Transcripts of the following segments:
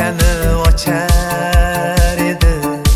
ko'chani ochar edi,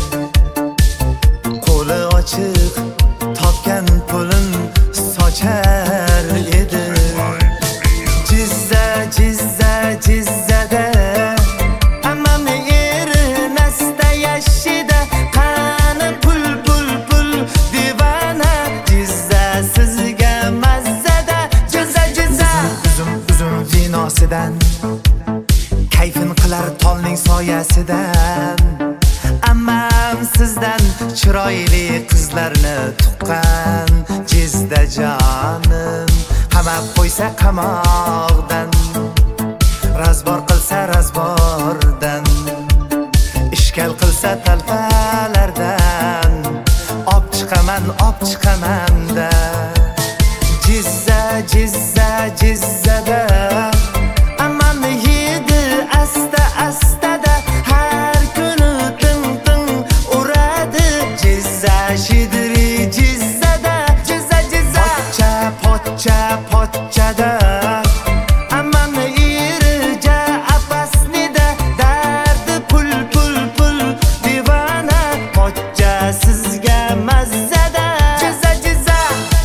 qo'li ochiq topgan pulin sochar edi. Jizza jizza jizzada ammamni eri nasta yashida, qani pul pul pul divana. Jizza sizga mazzada, jizza jizza uzum vinosidan, kayfin qilar tolning soyasidan. Ammam sizdan chiroyli qizlarni tuqqan, jizda jonim qamab qo'ysa qamoqdan, razbor qilsa razbordan, ishkal qilsa talpalardan, ob chiqaman da. Jizza jizza jizzada ammamni yedi asta astada, har kuni ting ting uradi. Jizza shidri jizzada, jizza jizza pochcha pochchada ammamni irja apasnida, dardi pul pul pul divana. Pochcha sizga mazzada, jizza jizza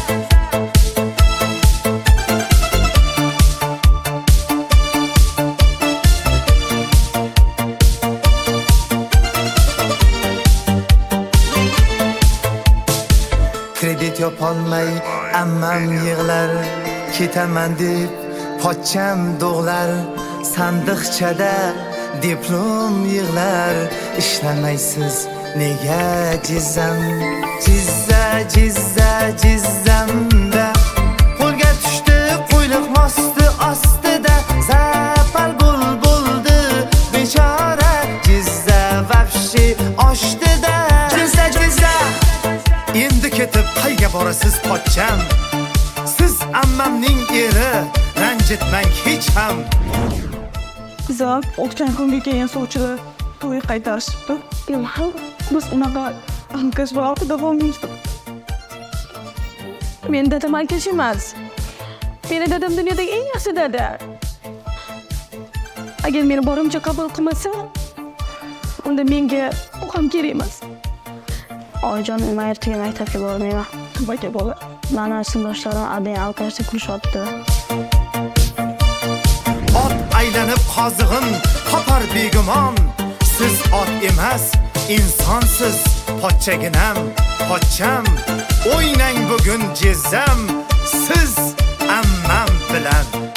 kredit yopolmay ammam yig'lar, ketaman deb pochcham dog'lar. Sandiqchada diplom yig'lar, ishlamaysiz nega jizzam? Jizza jizza jizzamda qo'lga tushdi qo'yliq mosti ostida, zapal bo'ldi bechora. Jizza vafshi oshdida, jizza jizza endi ketib qayga borasiz pochcham? Siz ammamning eri, ranjitmang hech ham. Biza o'tgan kunga keyin sovchilar to'y qaytarishibdi. Biz unaqa ankash va orqada bo'lmaymiz. Men dadam ankash emas. Meni dadam dunyodagi eng yaxshi dada. Agar meni borimcha qabul qilmasa, unda menga u ham kerak emas. Oyijon, nima ertaga maktabga bormayman. Nimaga bola? Mana sinfdoshlarim adang alkashda kulishyapti. Ot aylanib qozig'in topar begumon. Siz ot emas, insonsiz pochchaginam, pochcham. O'ynang bugun jizzam, siz ammam bilan.